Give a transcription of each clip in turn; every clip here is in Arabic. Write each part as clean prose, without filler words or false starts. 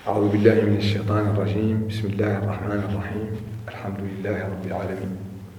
أعوذ بالله من الشيطان الرجيم. بسم الله الرحمن الرحيم. الحمد لله رب العالمين.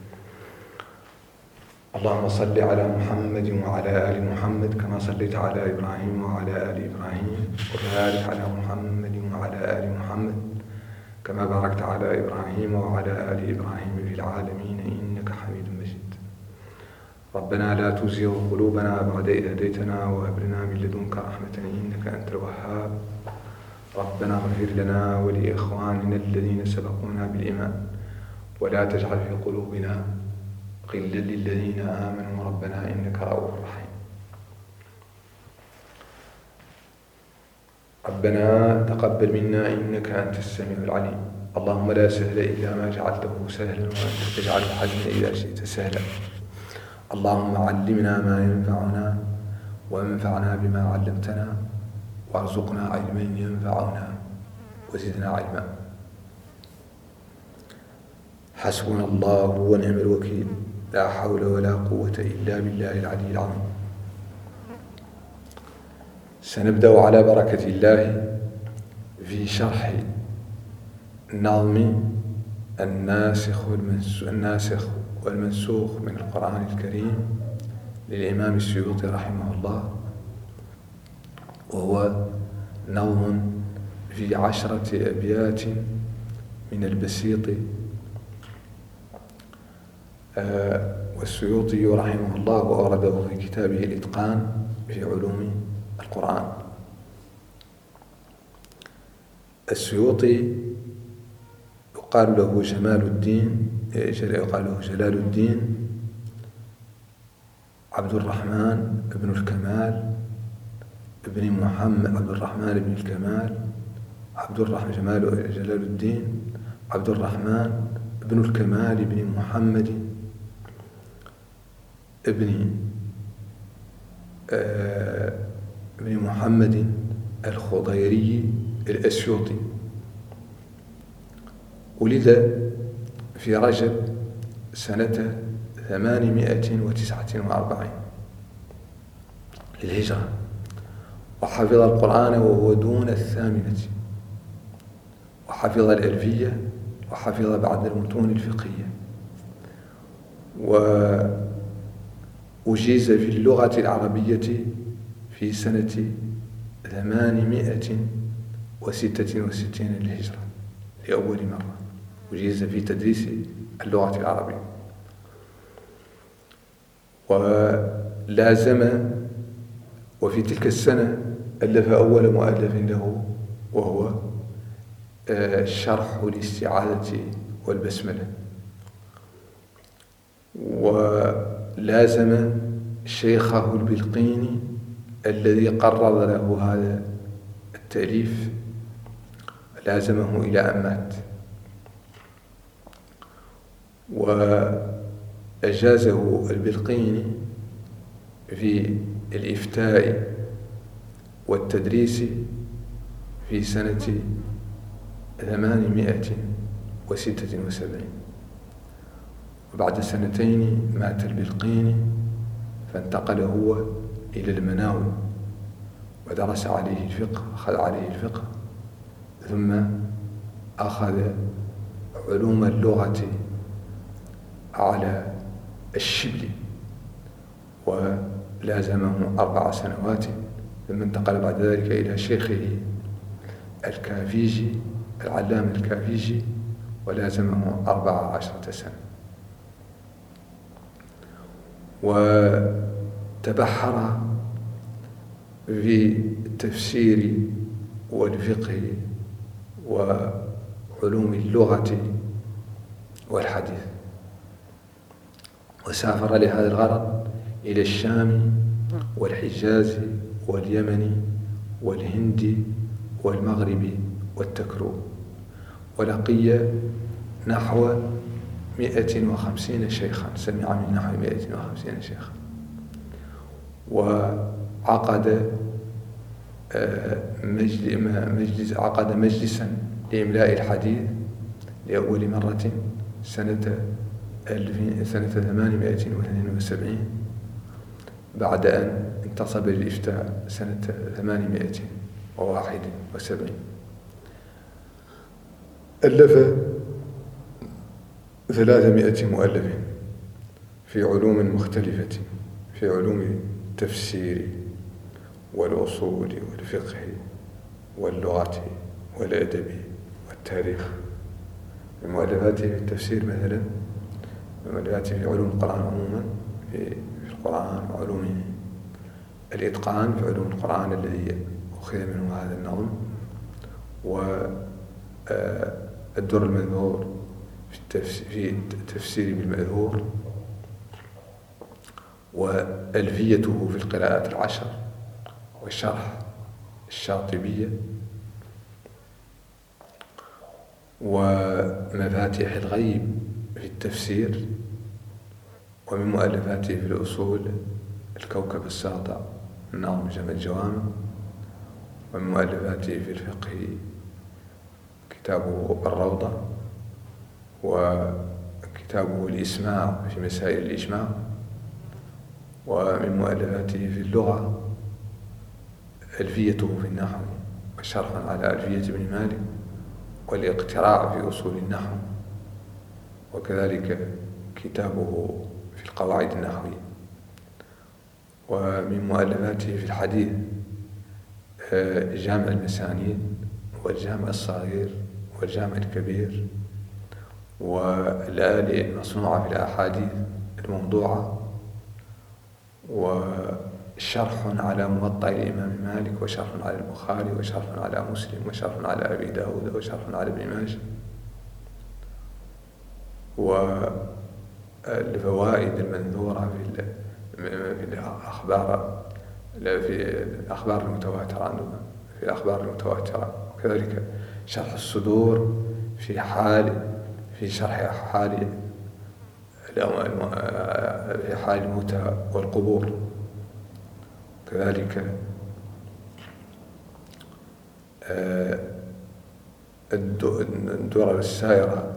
اللهم صل على محمد وعلى آل محمد كما صليت على إبراهيم وعلى آل إبراهيم، وبارك على محمد وعلى آل محمد كما باركت على إبراهيم وعلى آل إبراهيم في العالمين إنك حميد مجيد. ربنا لا تزغ قلوبنا بعد إذ هديتنا وهب لنا من لدنك رحمة إنك أنت الوهاب. ربنا اغفر لنا ولإخواننا الذين سبقونا بالإيمان ولا تجعل في قلوبنا غلا للذين آمنوا ربنا إنك رؤوف رحيم. ربنا تقبل منا إنك أنت السميع العليم. اللهم لا سهل إلا ما جعلته سهلا وأنت تجعل الحزن إذا شئت سهلا. اللهم علمنا ما ينفعنا وانفعنا بما علمتنا وارزقنا علما ينفعنا وزدنا علما. حسبنا الله ونعم الوكيل، لا حول ولا قوة إلا بالله العلي العظيم. سنبدأ على بركة الله في شرح نظم الناسخ والمنسوخ من القرآن الكريم للإمام السيوطي رحمه الله، وهو نظم في 10 أبيات من البسيط. والسيوطي رحمه الله وأورده في كتابه الإتقان في علوم القرآن. السيوطي يقال له جلال الدين عبد الرحمن بن الكمال ابن محمد عبد الرحمن بن الكمال جلال الدين عبد الرحمن بن الكمال بن محمد ابن محمد الخضيري الأسيوطي. ولد في رجب سنة 849 للهجرة، وحفظ القرآن وهو دون 8، وحفظ الألفية، وحفظ بعض المتون الفقهية، وأجيز في اللغة العربية في سنة 866 للهجرة لأول مرة. أجيز في تدريس اللغة العربية، ولازم. وفي تلك السنة ألف أول مؤلف له، وهو شرح الاستعاذة والبسملة. ولازم شيخه البلقيني الذي قرر له هذا التأليف، لازمه إلى أن مات، وأجازه البلقيني في الإفتاء والتدريس في سنة 876. وبعد 2 مات البلقيني، فانتقل هو إلى المناوي ودرس عليه الفقه، أخذ عليه الفقه، ثم أخذ علوم اللغة على الشبل ولازمه 4 سنوات، ثم انتقل بعد ذلك إلى شيخه الكافيجي العلامة الكافيجي ولازمه 14 سنة. وتبحر في التفسير والفقه وعلوم اللغة والحديث، وسافر لهذا الغرض إلى الشام والحجاز واليمن والهند والمغرب والتكروب، ولقي نحو 150 شيخا، سمع من نحو 150 شيخا، وعقد مجلسا لإملاء الحديث لأول مرة سنة 872 بعد أن انتصب للإفتاء سنة 871. ألف 300 مؤلف في علوم مختلفة، في علوم التفسير والأصول والفقه واللغة والأدب والتاريخ. من مؤلفاته في التفسير مثلا، من مؤلفاته في علوم القرآن عموما، في القرآن وعلومه، الإتقان في علوم القرآن الذي أخذ منه هذا النظم، والدر المنثور في التفسير بالمأثور، وألفيته في القراءات العشر، والشرح الشاطبية، ومفاتيح الغيب في التفسير. ومن مؤلفاته في الأصول الكوكب الساطع النظم جمع الجوامع. ومن مؤلفاته في الفقه كتابه الروضة، وكتابه الإسماع في مسائل الإجماع. ومن مؤلفاته في اللغة ألفيته في النحو، وشرح على ألفية بن مالك، والاقتراع في أصول النحو، وكذلك كتابه في القواعد النحوية. ومن مؤلفاته في الحديث جامع المسانيد، والجامع الصغير، والجامع الكبير، والآلئ المصنوعة في الأحاديث الموضوعة، وشرح على موطأ الإمام مالك، وشرح على البخاري، وشرح على مسلم، وشرح على أبي داود، وشرح على ابن ماجه. والفوائد المنثورة في الأخبار المتواترة، وكذلك شرح الصدور في شرح حال الموتى والقبور. كذلك الدرر السائرة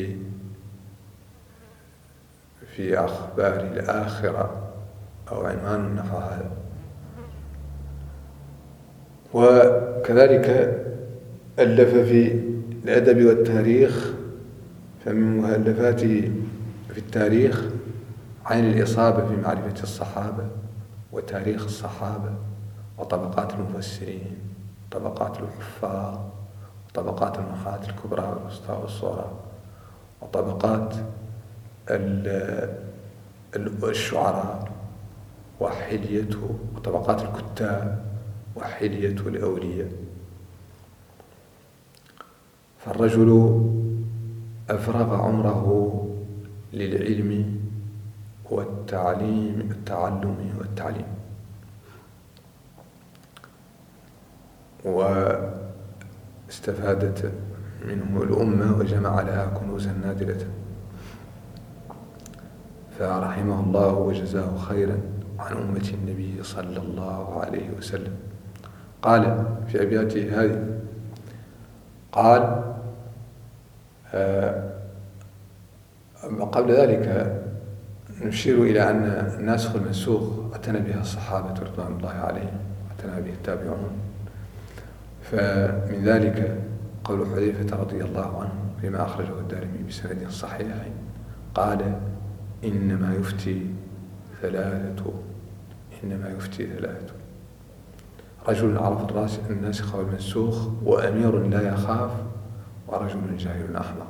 في أخبار الآخرة، أو عنوان نحو هذا. وكذلك ألف في الأدب والتاريخ، فمن مؤلفاته في التاريخ عين الإصابة في معرفة الصحابة، وتاريخ الصحابة، وطبقات المفسرين، وطبقات الحفاظ، وطبقات النحاة الكبرى والوسطى والصغرى، وطبقات الشعراء وحليته، وطبقات الكتاب وحلية الأولياء. فالرجل أفرغ عمره للعلم والتعلم والتعليم، واستفادت منه الأمة وجمع لها كنوزا نادرة. فرحمه الله وجزاه خيرا عن أمة النبي صلى الله عليه وسلم. قال في أبياته هذه، قال قبل ذلك نشير إلى أن الناسخ والمنسوخ اعتنى بها الصحابة رضوان الله عليهم، واعتنى به التابعون. فمن ذلك قول حذيفة رضي الله عنه فيما أخرجه الدارمي بسند صحيح، قال إنما يفتي ثلاثة، رجل عرف الناسخ والمنسوخ، وأمير لا يخاف، ورجل جاهل أحمق.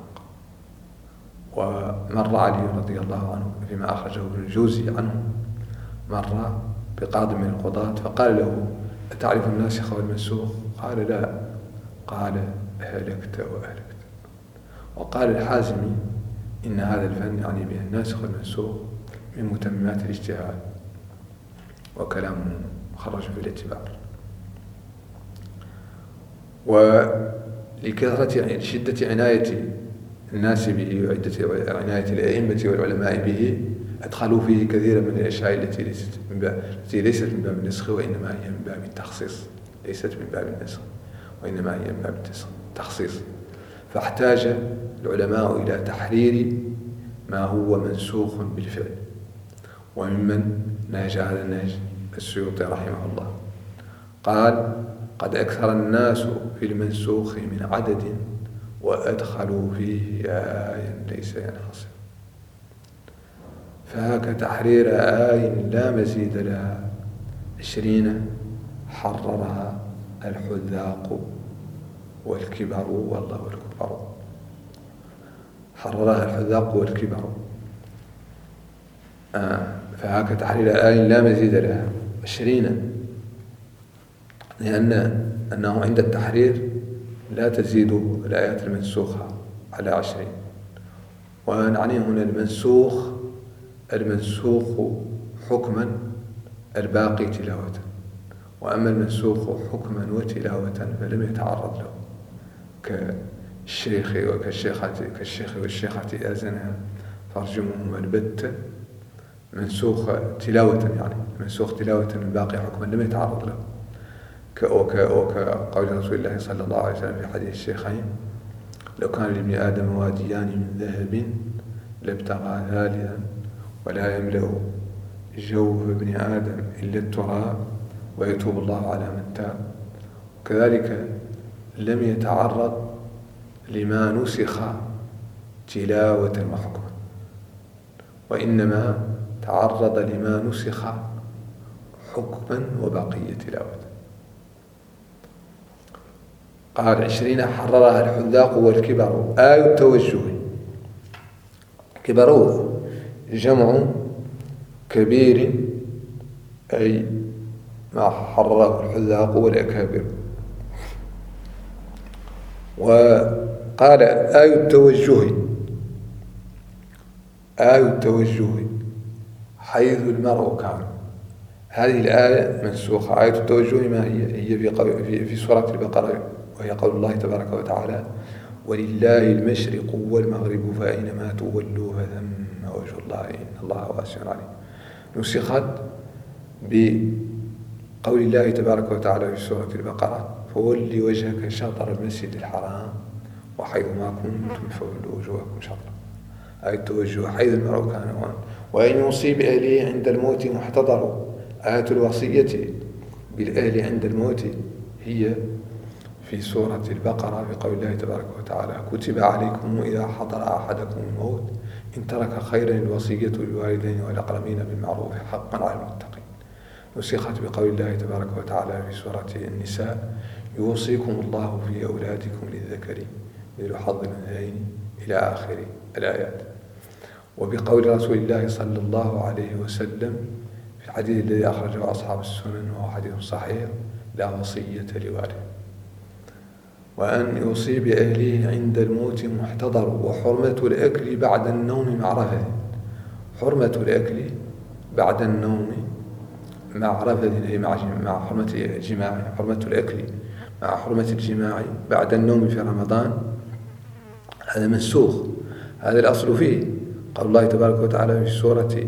ومر علي رضي الله عنه فيما أخرجه ابن الجوزي عنه، مر بقاض من القضاة فقال له أتعرف الناسخ والمنسوخ؟ قال لا. قال هلكت وأهلكت. وقال الحازمي إن هذا الفن يعني به الناسخ والمنسوخ من متممات الاجتهاد، وكلامه خرج في الاعتبار. ولكثرة شدة عناية الناس به، وعدة عناية الأئمة والعلماء به، أدخلوا فيه كثيرا من الأشياء التي ليست من باب النسخ، وإنما هي من باب التخصيص. ليست من باب النسخ، وإنما هي من باب التخصيص. فاحتاج العلماء إلى تحرير ما هو منسوخ بالفعل. وممن نهج هذا النهج السيوطي رحمه الله، قال قد أكثر الناس في المنسوخ من عدد، وأدخلوا فيه آيا ليس ينحصر. فهاك تحرير آي لا مزيد لها 20 حررها الحذاق والكبر والله الكبر. حررها الحذاق والكبر. فهاك تحرير آي لا مزيد لها 20 أنه عند التحرير لا تزيد الآيات المنسوخة على 20. ونعني هنا المنسوخ حكما الباقي تلاوة. وأما المنسوخ حكما وتلاوة فلم يتعرض له كالشيخ والشيخة آذنها فارجمهم البتة منسوخ تلاوة، يعني منسوخ تلاوة الباقي حكما لم يتعرض له، كقول رسول الله صلى الله عليه وسلم في حديث الشيخين: لو كان لابن آدم واديان من ذهب لابتغى ثالثا ولا يملأ جوف ابن آدم إلا التراب ويتوب الله على من تاب. وكذلك لم يتعرض لما نسخ تلاوة وحكما، وإنما تعرض لما نسخ حكما وبقية تلاوة. قال 20 حررها الحذاق والكبر. آي التوجه. كبر جمع كبير، أي ما حرره الحذاق والأكابر. وقال آي التوجه. آي التوجه حيث المرء كان. هذه الآية منسوخة. آية التوجه ما هي في سورة البقرة، وهي قول الله تبارك وتعالى: ولله المشرق والمغرب فأينما تولوا فثم وجه الله إن الله واسع عليم. نسخت بقول الله تبارك وتعالى في سورة البقرة: فول وجهك شطر المسجد الحرام وحيث ما كنتم فولوا وجوهكم شطره. آية التوجه حيث المرء كان. وإن يصيب أهله عند الموت محتضر. آية الوصية بالأهل عند الموت هي في سورة البقرة بقول الله تبارك وتعالى: كتب عليكم إذا حضر أحدكم الموت إن ترك خيرا الوصية للوالدين والأقربين بالمعروف حقا على المتقين. نسخت بقول الله تبارك وتعالى في سورة النساء: يوصيكم الله في أولادكم للذكر مثل حظ الأنثيين إلى آخر الآيات. وبقول رسول الله صلى الله عليه وسلم في الحديث الذي أخرجه أصحاب السنن وهو حديث صحيح: لا وصية لوالد. وأن يصيب أهله عند الموت محتضر. وحرمة الأكل بعد النوم مع رفث. حرمة الأكل بعد النوم مع رفث، أي مع حرمة الجماع. حرمة الأكل مع حرمة الجماع بعد النوم في رمضان هذا منسوخ. هذا الأصل فيه قول الله تبارك وتعالى في سورة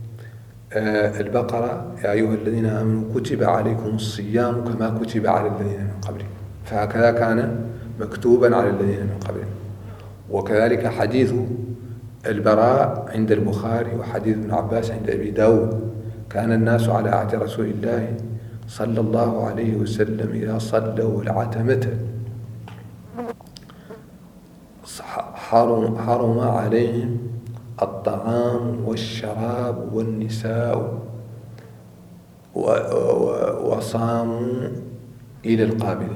البقرة: يا أيها الذين آمنوا كتب عليكم الصيام كما كتب على الذين من قبلكم. فهكذا كان مكتوبا على الذين من قبلهم. وكذلك حديث البراء عند البخاري وحديث ابن عباس عند أبي داود: كان الناس على عهد رسول الله صلى الله عليه وسلم إذا صلوا العتمة حرم عليهم الطعام والشراب والنساء وصاموا إلى القابلة.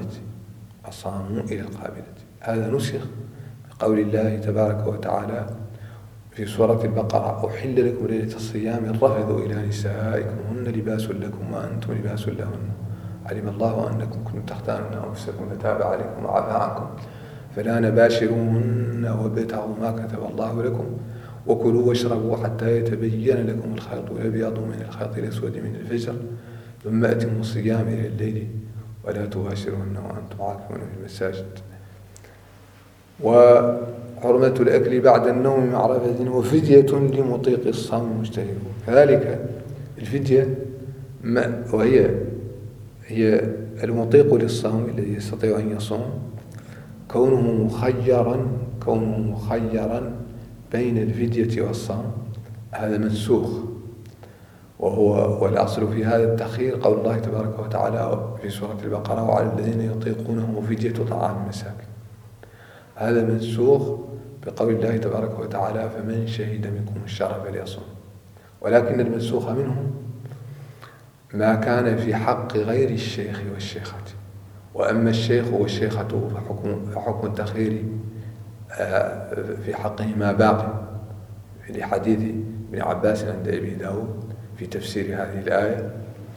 هذا نسخ بقول الله تبارك وتعالى في سورة البقرة: أحل لكم ليلة الصيام الرفث إلى نسائكم هن لباس لكم وأنتم لباس لهن علم الله أنكم كنتم تختانون أنفسكم فتاب عليكم وعفى عنكم فلا نباشروهن وابتغوا ما كتب الله لكم وكلوا واشربوا حتى يتبين لكم الخيط الأبيض من الخيط الأسود من الفجر ثم أتموا الصيام إلى الليل ولا تباشروهن وأنتم عاكفون في المساجد. وحرمة الأكل بعد النوم مع رفث. وفدية لمطيق الصوم مجتهد. كذلك الفدية وهي المطيق للصوم الذي يستطيع أن يصوم كونه مخيرا بين الفدية والصوم. هذا منسوخ. والأصل في هذا التخيير قول الله تبارك وتعالى في سورة البقرة: وعلى الذين يطيقونه فدية طعام مساكين. هذا منسوخ بقول الله تبارك وتعالى فمن شهد منكم الشهر فليصم. ولكن المنسوخ منه ما كان في حق غير الشيخ والشيخة. وأما الشيخ والشيخة فحكم التخيير في حقهما باقي لحديث ابن عباس عند أبي داود في تفسير هذه الآية.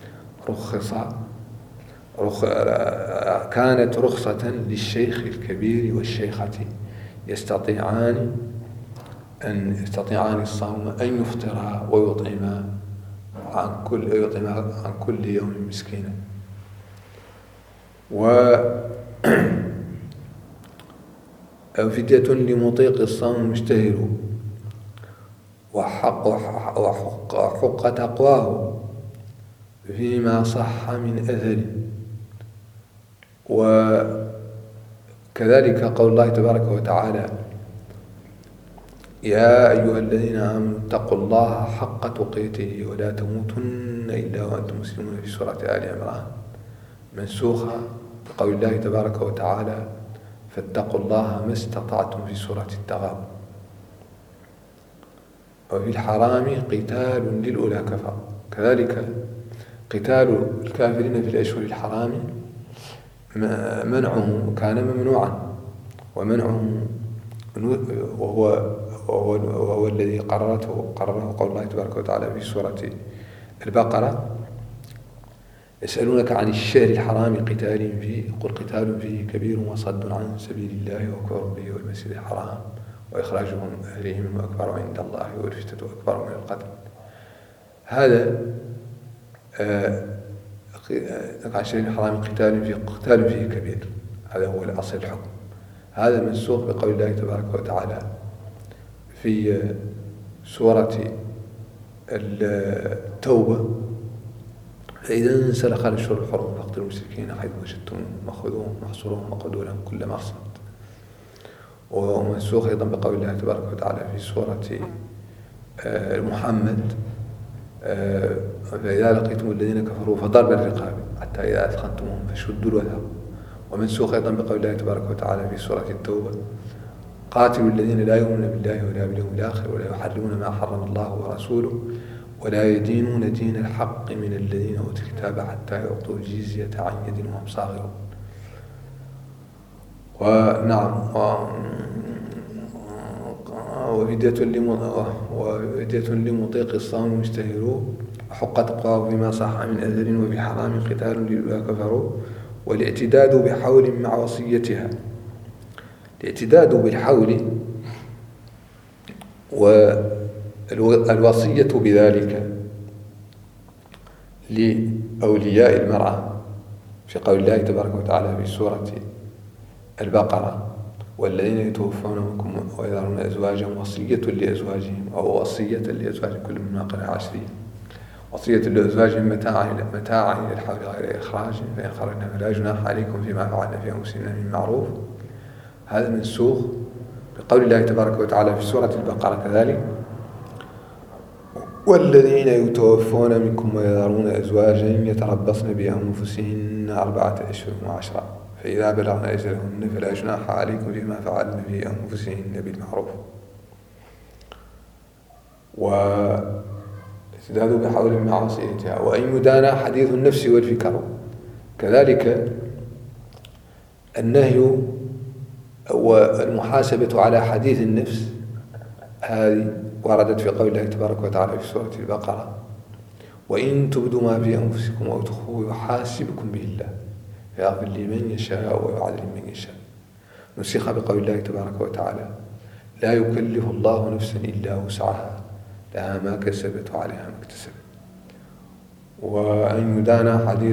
كانت رخصة للشيخ الكبير والشيخة يستطيعان الصوم أن يفطرا ويطعما عن كل يوم مسكينا. وفدية لمطيق الصوم مشتهر وحق تقواه فيما صح من أثر. وكذلك قول الله تبارك وتعالى يا أيها الذين آمنوا اتقوا الله حق تقاته ولا تموتن إلا وأنتم مسلمون في سورة آل عمران، منسوخة بقول الله تبارك وتعالى فاتقوا الله ما استطعتم في سورة التغابن. وفي الحرام قتال للأولى كفر، كذلك قتال الكافرين في الأشهر الحرام منعه كان ممنوعا، ومنعه وهو الذي قرره قول الله تبارك وتعالى في سورة البقرة يسألونك عن الشهر الحرام قتال فيه قل قتال فيه كبير وصد عن سبيل الله وكفر به والمسجد الحرام وإخراجهم أهلهم أكبر عند الله والفتنة أكبر من القتل. هذا عن الشهر الحرام قتال فيه كبير، هذا هو الأصل الحكم. هذا منسوخ بقول الله تبارك وتعالى في سورة التوبة فإذا انسلخ الأشهر الحرم فاقتلوا المشركين حيث وجدتموهم وخذوهم واحصروهم وقعدوا لهم كل مرصد. ومنسوخ أيضا بقول الله تبارك وتعالى في سورة محمد فإذا لقيتم الذين كفروا فضرب الرقاب حتى إذا أثخنتموهم فشدوا الوثاق. ومنسوخ أيضا بقول الله تبارك وتعالى في سورة التوبة قاتلوا الذين لا يؤمنون بالله ولا باليوم الآخر ولا يحرمون ما حرم الله ورسوله ولا يدينون دين الحق من الذين أوتوا الكتاب حتى يعطوا الجزية عن يد وهم صاغرون. ونعم وفدية لمطيق الصوم مشتهر وحق تقواه فيما صح من أثر وفي حرام قتال للأولى كفروا. والاعتداد بحول مع وصيتها، الاعتداد بالحول والوصية بذلك لأولياء المرأة في قول الله تبارك وتعالى في سورة البقرة والذين يتوفون منكم ويذرون أزواجا وصية لأزواجهم أو وصية لأزواج كل من قرأ عشرين وصية لأزواجهم متاعا إلى الحول غير إخراج فإن خرجنا فلا جناح عليكم فيما فعلنا في أنفسنا من معروف. هذا منسوخ بقول الله تبارك وتعالى في سورة البقرة كذلك والذين يتوفون منكم ويذرون أزواجا يتربصن بأنفسهن 4 أشهر و10 فإذا بلغن أجلهن فلا جناح عليكم فيما فعلن في أنفسهن بالمعروف. والاعتداد بحول مع وصيتها. وأن يدان حديث النفس والفكر، كذلك النهي والمحاسبة على حديث النفس هذه وردت في قول الله تبارك وتعالى في سورة البقرة وإن تبدوا ما في أنفسكم أو تخفوه يحاسبكم به الله فيغفر لمن يشاء ويعذب من يشاء. نسخ بقول الله تبارك وتعالى لا يكلف الله نفسا إلا وسعها لها ما كسبت وعليها ما اكتسبت. وأن يدان حديث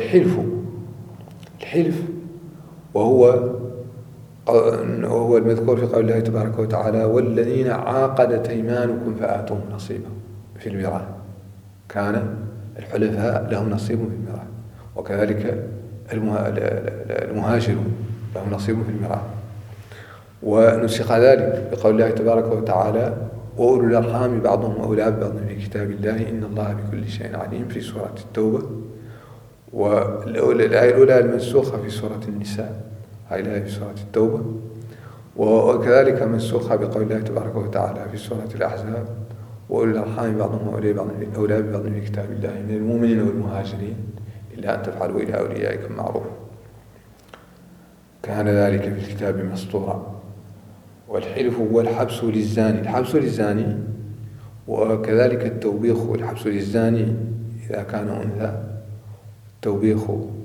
الحلف وهو المذكور في قول الله تبارك وتعالى والذين عاقدت أيمانكم فآتوهم نصيبا في الميراث. كان الحلفاء لهم نصيب في الميراث، وكذلك المهاجرون لهم نصيب في الميراث. ونسخ ذلك بقول الله تبارك وتعالى وأولو الأرحام بعضهم أولى ببعض في كتاب الله إن الله بكل شيء عليم في سورة التوبة. والآية الأولى المنسوخة في سورة النساء، هاي الآية في سورة التوبة. وكذلك منسوخة بقول الله تبارك وتعالى في سورة الأحزاب: وأولي الأرحام بعضهم أولى ببعض في كتاب الله من المؤمنين والمهاجرين إلا أن تفعلوا إلى أوليائكم معروفا كان ذلك في الكتاب مسطورا. والحلف هو الحبس للزاني، الحبس للزاني، وكذلك التوبيخ والحبس للزاني إذا كان أنثى، التوبيخ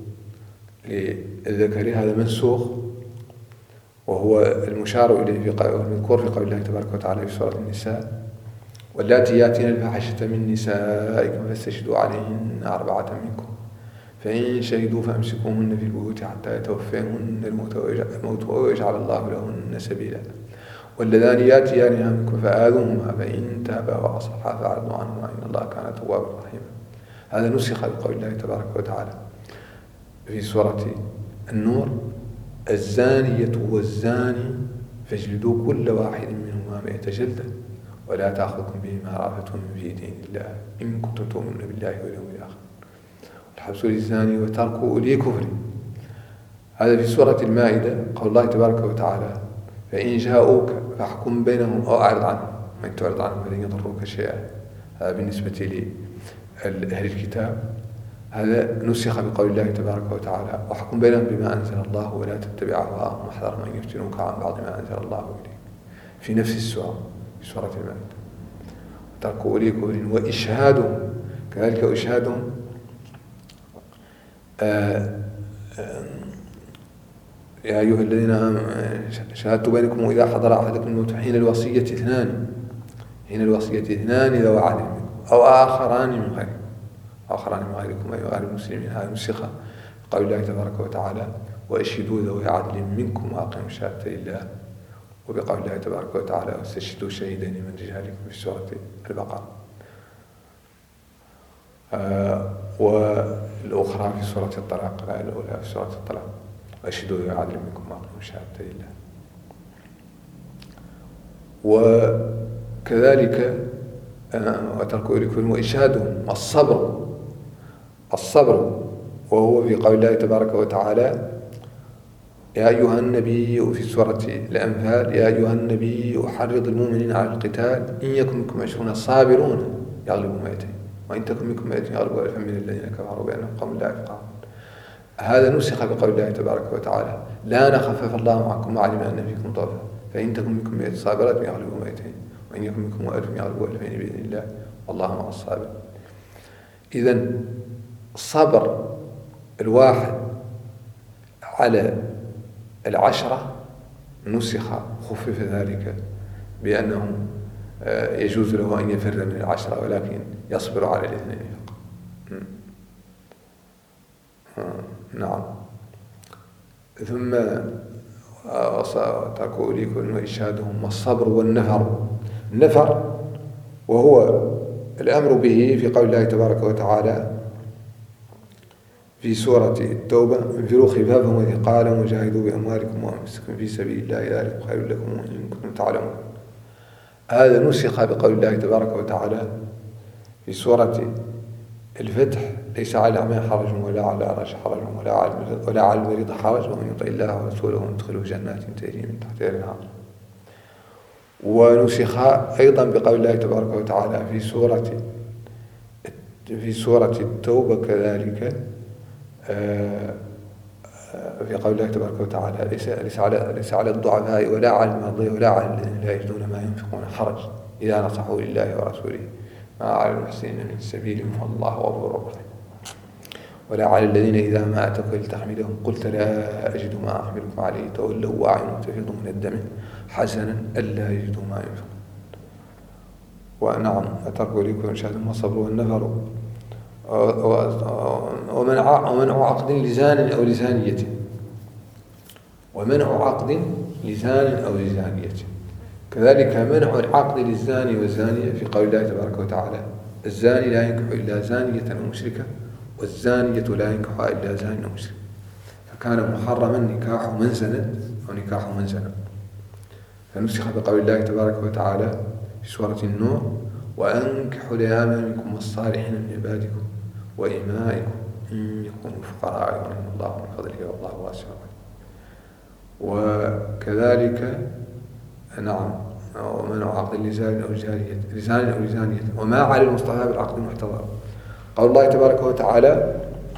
للذكر هذا منسوخ، وهو المشار إليه المذكور في قول الله تبارك وتعالى في سورة النساء: واللاتي يأتين الفاحشة من نسائكم فاستشهدوا عليهن 4 منكم فإن شهدوا فأمسكوهن في البيوت حتى يتوفاهن الموت ويجعل الله لهن سبيلا واللذان يأتيانها منكم فآذوهما فإن تابا وأصلحا فأعرضوا عنهما إن الله كان توابا رحيما. هذا نسخ بقول الله تبارك وتعالى في سورة النور: الزانية والزاني فاجلدوا كل واحد منهما 100 جلدة ولا تأخذكم بهما رأفة في دين الله إن كنتم تؤمنون بالله واليوم الآخر والحبس للزاني وترك أولي كفر. هذا في سورة المائدة قول الله تبارك وتعالى: فإن جاءوك فاحكم بينهم أو أعرض عنهم وإن تعرض عنهم فلن يضروك شيئا. هذا بالنسبة لأهل الكتاب. هذا نسخ بقول الله تبارك وتعالى: واحكم بينهم بما أنزل الله ولا تتبع أهواءهم واحذر من يفتنوك عن بعض ما أنزل الله إليك، في نفس السورة في سورة المائدة. وترك أولي كفر وإشهادهم، كذلك إشهادهم يا أيها الذين آمنوا شهادة بينكم وإذا حضر أحدكم الموت حين الوصية اثنان ذوي عدل منكم أو آخران من غيركم أي غير المسلمين. هذا نسخ قول الله تبارك وتعالى: وأشهدوا ذوي عدل منكم وأقيموا الشهادة لله، وبقول الله تبارك وتعالى: واستشهدوا شهيدين من رجالكم في سورة البقرة، والأخرى في سورة الطلاق، الآية الأولى في سورة الطلاق: وأشهدوا ذوي عدل منكم وأقيموا الشهادة لله. وكذلك وتركوا إليكم وإشهادهم الصبر، وهو في قول الله تبارك وتعالى: يا أيها النبي في سورة الأنفال: يا أيها النبي أحرض المؤمنين على القتال إن يكن منكم 20 صابرون يغلبوا 200 وإن تكن منكم 100 يغلبوا 1000 من الذين كفروا بأنهم قوم لا يفقهون. هذا نسخ بقول الله تبارك وتعالى: لا نخفف الله عنكم وعلم أن فيكم ضعفا فإن تكن منكم 100 صابرات يغلبوا 200 وإن يكن منكم 1000 يغلبوا 2000 بإذن الله والله مع الصابرين. إذن الصبر الواحد على 10 نسخ، خفف ذلك بأنه يجوز له أن يفر من 10 ولكن يصبر على 2 فقط. نعم. ثم تركوا إليكم وإشهادهم والصبر النفر وهو الأمر به في قول الله تبارك وتعالى في سورة التوبة: انفروا خفافا وثقالا وجاهدوا بأموالكم وأنفسكم في سبيل الله ذلك خير لكم إن كنتم تعلمون. هذا نسخ بقول الله تبارك وتعالى في سورة الفتح: ليس على الأعمى حرج ولا على الأعرج حرج ولا على المريض حرج ومن يطع الله ورسوله يدخله جنات تجري من تحتها الأنهار. ونسخ أيضا بقول الله تبارك وتعالى في سورة التوبة كذلك في قول الله تبارك وتعالى: ليس على الضعفاء ولا على المرضى ولا على الذين لا يجدون ما ينفقون حرج إذا نصحوا لله ورسوله ما على المحسنين من سبيل والله غفور رحيم. ولا على الذين إذا ما أتوك لتحملهم قلت لا أجد ما أحملكم عليه تولوا وأعينهم تفيض من الدم حسنا ألا يجدوا ما ينفقون. ونعم تركوا إليكم إرشادهم والصبر والنفر ومنع عقد لزان أو لزانية، ومنع عقد لزان أو لزانية. كذلك منع العقد للزاني والزانية في قول الله تبارك وتعالى: الزاني لا ينكح إلا زانية أو مشركة والزانية لا ينكحها إلا زان أو مشرك، فكان محرما نكاح منزنا أو نكاح منزنا. فنسخ بقول الله تبارك وتعالى في سورة النور: وأنكحوا الأيام منكم والصالحين من عبادكم وإمائكم إن يكونوا فقراء يغنيهم الله من فضله والله واسع. وكذلك نعم، ومنع عقد اللسان أو جارية وما على المصطفى بالعقد المحتضر. قول الله تبارك وتعالى: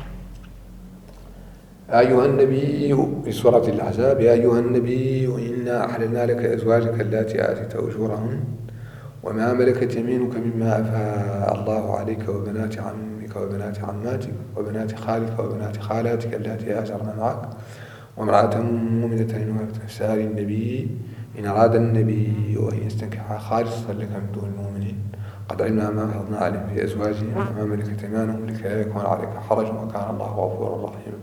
أيها النبي في سورة الأحزاب: يا أيها النبي إنا أحللنا لك أزواجك اللاتي آتيت أجورهن وما ملكت يمينك مما أفاء الله عليك وبنات عمك وبنات عماتك وبنات خالك وبنات خالاتك اللاتي هاجرن معك وامرأة مؤمنة إن وهبت نفسها للنبي إن أراد النبي وأن يستنكحها خالصة لك من دون المؤمنين قد علمنا ما فرضنا عليهم في أزواجهم وما ملكت أيمانهم لكي لا يكون عليك حرج وكان الله غفورا رحيما.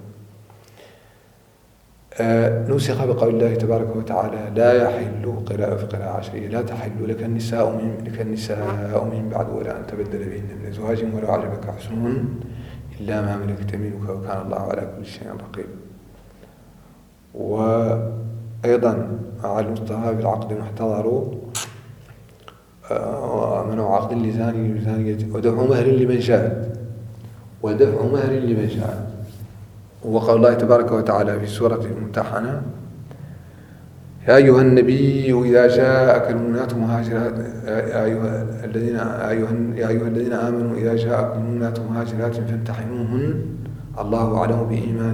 نسخ بقول الله تبارك وتعالى: لا يحل قراءة في قراءة عشرية: لا تحل لك النساء من بعد ولا أن تبدل بهن من أزواج ولو أعجبك حسنهن إلا ما ملكت يمينك وكان الله على كل شيء رقيب. وأيضا على المصطفى بالعقد المحتضر ومنع عقد اللسان ودفع مهر لمن شاء. وقال الله تبارك وتعالى في سورة الممتحنة: يا أيها النبي إذا جاءك المؤمنات مهاجرات يا أيها الذين آمنوا إذا جاءكم المؤمنات مهاجرات فامتحنوهن الله أعلم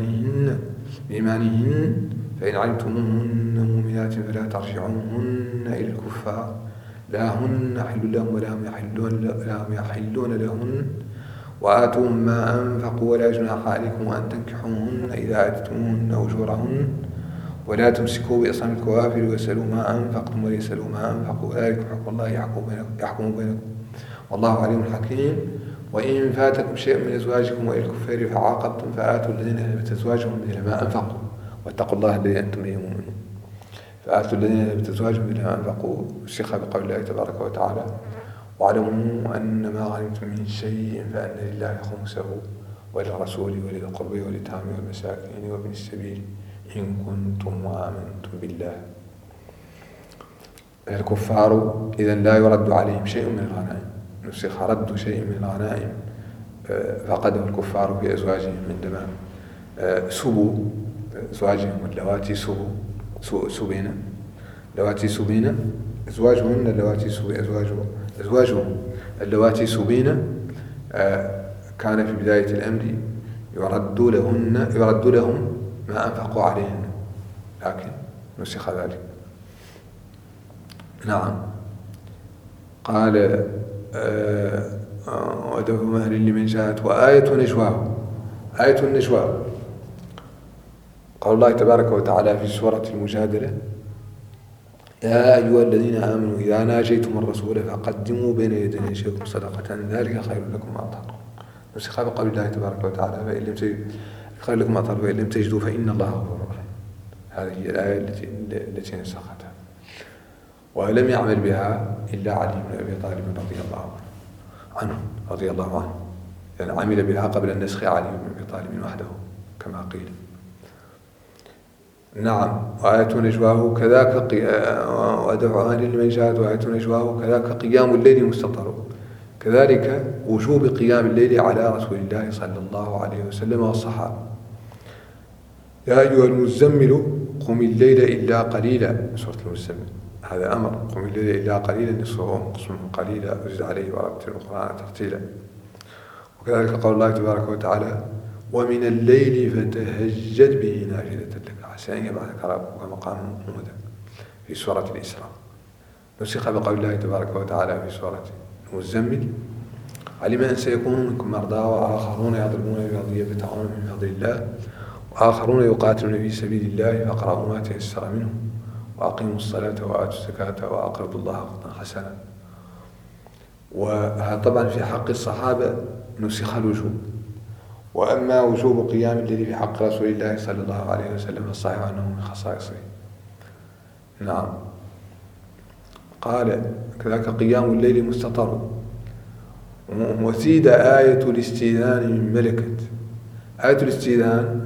بإيمانهن فإن علمتموهن مؤمنات فلا ترجعوهن إلى الكفار لا هن حل لهم ولا هم يحلون لهن وآتوهم ما أنفقوا ولا جناح عليكم أن تنكحوهن إذا آتيتموهن أجورهن ولا تمسكوا بإصنام الكوافر واسألوا ما أنفقتم وليسألوا ما أنفقوا ذلك حكم الله يحكم بينكم والله عليم حكيم. وإن فاتكم شيء من أزواجكم وإلى الكفار فعاقبتم فآتوا الذين هبت أزواجهم مثل ما أنفقوا واتقوا الله الذي أنتم به مؤمنون. فآتوا الذين هبت أزواجهم مثل ما أنفقوا الشيخ بقول الله تبارك وتعالى: واعلموا أن ما غنمتم من شيء فأن لله خمسه وللرسول ولذي القربى واليتامى والمساكين وابن السبيل إن كنتم آمنتم بالله. الكفار إذن لا يرد عليهم شيء من الغنائم، نسخ رد شيء من الغنائم فقده الكفار في أزواجهم عندما سبوا أزواجهم اللواتي سبين اللواتي سبين أزواجهن اللواتي سبين كان في بداية الأمر يرد لهم ما أنفقوا عليهن، لكن نسخ ذلك. نعم. قال: ودفع مهر لمن شاءت. وآية النجوى قال الله تبارك وتعالى في سورة المجادلة: يا أيها الذين آمنوا إذا ناجيتم الرسول فقدموا بين يدي نجواكم صدقة ذلك خير لكم وأطهر. نسخ بقول الله تبارك وتعالى: فإن لم تجدوا خير لكم وأطهر فإن لم تجدوا فإن الله غفور رحيم. هذه هي الآية التي نسختها، ولم يعمل بها إلا علي بن أبي طالب رضي الله عنه، يعني عمل بها قبل النسخ علي بن أبي طالب وحده كما قيل. نعم. وآية نجواه كذاك ودفع لمن شاءت. وآية نجواه كذاك قيام الليل مستطر، كذلك وجوب قيام الليل على رسول الله صلى الله عليه وسلم والصحابة. يا أيها المزمل قم الليل إلا قليلا، سورة المزمل هذا أمر: قم الليل إلا قليلا نصفه انقص منه قليلا وزد عليه ورتل القرآن ترتيلا. وكذلك قول الله تبارك وتعالى: ومن الليل فتهجد به نافلة لك عسى أن يبعثك ربك مقاما محمودا في سورة الإسراء. نسخ بقول الله تبارك وتعالى في سورة المزمل: علم أن سيكون منكم مرضى وآخرون يضربون في الأرض يبتغون من فضل الله وآخرون يقاتلون في سبيل الله فاقرأوا ما تيسر منه وأقيموا الصلاة وآتوا الزكاة وأقرضوا الله قرضا حسنا. وهذا طبعا في حق الصحابة نسخ الوجوب. وأما وجوب قيام الليل في حق رسول الله صلى الله عليه وسلم فالصحيح أنه من خصائصه. نعم. قال: كذلك قيام الليل مستطر. وزيد آية الاستئذان من ملكة. آية الاستئذان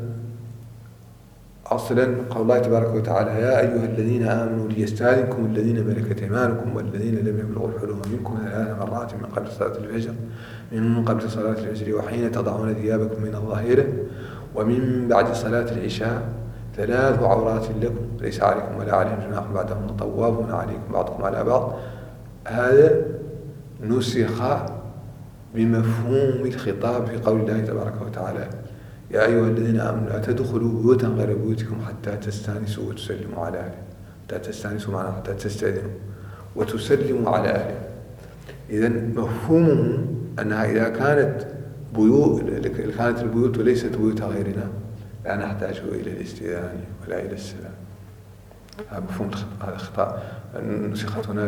أصلا قول الله تبارك وتعالى: يا أيها الذين آمنوا ليستأذنكم الذين ملكت أيمانكم والذين لم يبلغوا الحلم منكم 3 مرات من قبل صلاة الفجر وحين تضعون ثيابكم من الظهيرة ومن بعد صلاة العشاء 3 عورات لكم ليس عليكم ولا عليهم جناح بعدهم طوافون عليكم بعضكم على بعض. هذا نسخ بمفهوم الخطاب في قول الله تبارك وتعالى: يا أيها الذين آمنوا لا تدخلوا بيوتا غير بيوتكم حتى تستأنسوا وتسلموا على أهله. حتى تستأنسوا معناه حتى تستأذنوا وتسلموا على أهله. إذن مفهومه أنها إذا كانت البيوت ليست بيوت غيرنا لا نحتاج إلى الاستئذان ولا إلى السلام. هذا مفهوم، هذا خطأ نسخت هنا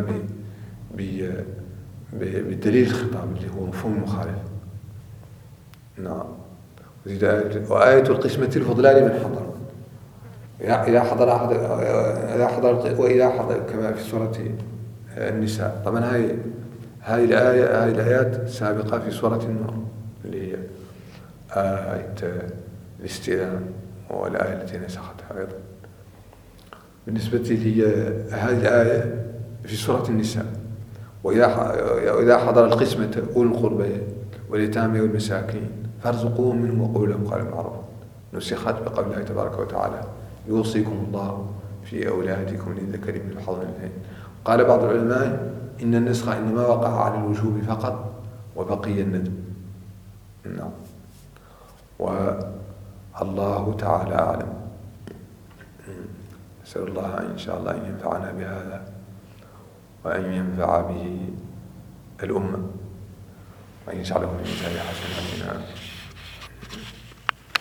بالدليل الخطاب اللي هو مفهوم مخالف. نعم. وآية القسمة الفضلان من حضر. إذا حضر وإذا حضر كما في سورة النساء. طبعا هذه الآيات سابقة في سورة النور اللي هي آية الاستئذان، والآية التي نسختها أيضا. بالنسبة لي هذه الآية في سورة النساء: وإذا حضر القسمة أولو القربى واليتامى والمساكين فارزقوهم منه وقولوا لهم قولا معروفا. نسخت بقول الله تبارك وتعالى: يوصيكم الله في أولادكم للذكر مثل حظ الأنثيين. قال بعض العلماء إن النسخ إنما وقع على الوجوب فقط وبقي الندب. نعم. والله تعالى أعلم. نسأل الله إن شاء الله أن ينفعنا بهذا وأن ينفع به الأمة وأن يجعله من ميزان حسناتنا.